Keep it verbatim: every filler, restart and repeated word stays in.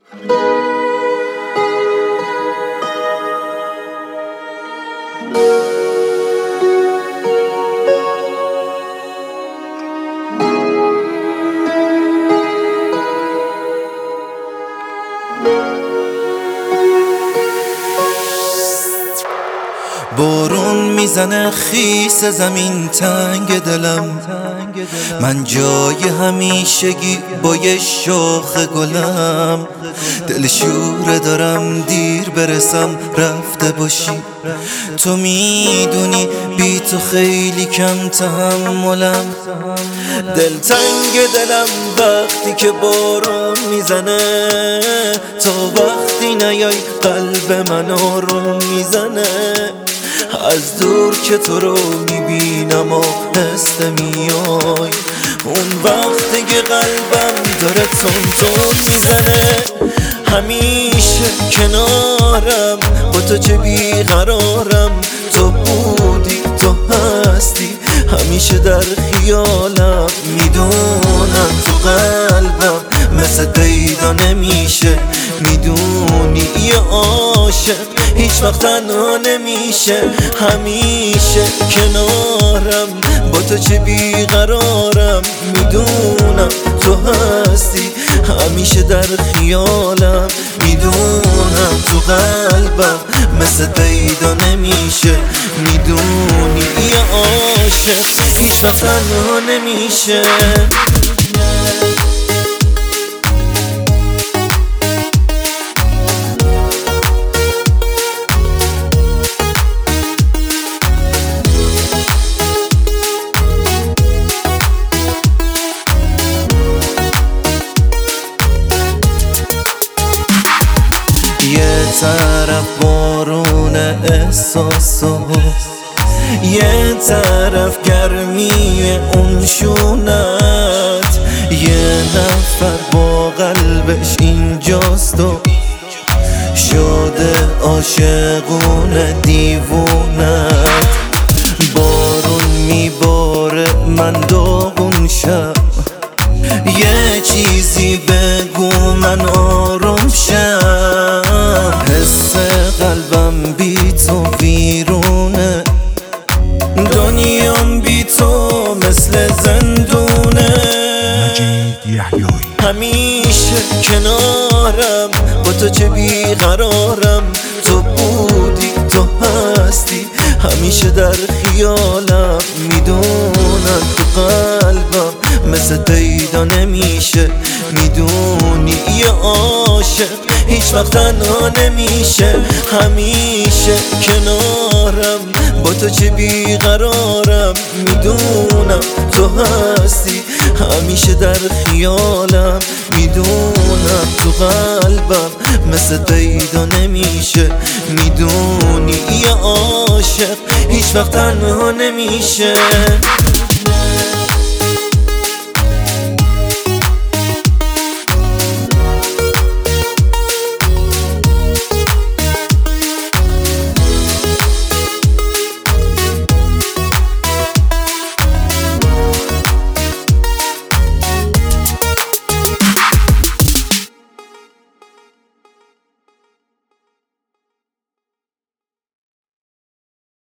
بارون میزنه خیس زمین تنگ دلم، من جای همیشگی با یه شاخ گلم. دل شوره دارم دیر برسم رفته باشی، تو میدونی بی تو خیلی کم تحملم. دل تنگ دلم وقتی که بارون میزنه، تا وقتی نیای قلب من آروم میزنه. از دور که تو رو میبینم آهسته میای، اون وقتی که قلبم داره تون تون میزنه. همیشه کنارم با تو چه بیقرارم، تو بودی تو هستی همیشه در خیالم. میدونم تو قلبم مثل پیدا نمیشه، میدونی یه عاشق هیچ وقت تنها نمیشه. همیشه کنارم با تو چه بیقرارم، میدونم تو هستی همیشه در خیالم. میدونم تو قلبم مثل پیدا نمیشه، میدونی یه عاشق هیچ وقت تنها نمیشه. یه طرف بارون احساس و یه طرف گرمی اون شونت، یه نفر با قلبش اینجاست و شده عاشقونه دیوونت. بارون میباره من داغون شم، یه چیزی بگو من آروم شم. حس قلبم بی تو ویرونه، دنیام بی تو مثل زندونه. همیشه کنارم با تو چه بیقرارم، تو بودی تو هستی همیشه در خیالم. میدونم تو قلبم مثل پیدا نمیشه، میدونی یه عاشق هیچ وقت تنها نمیشه. همیشه کنارم با تو چه بیقرارم، میدونم تو هستی همیشه در خیالم. میدونم تو قلبم مثل پیدا نمیشه، میدونی یه عاشق هیچ وقت تنها نمیشه.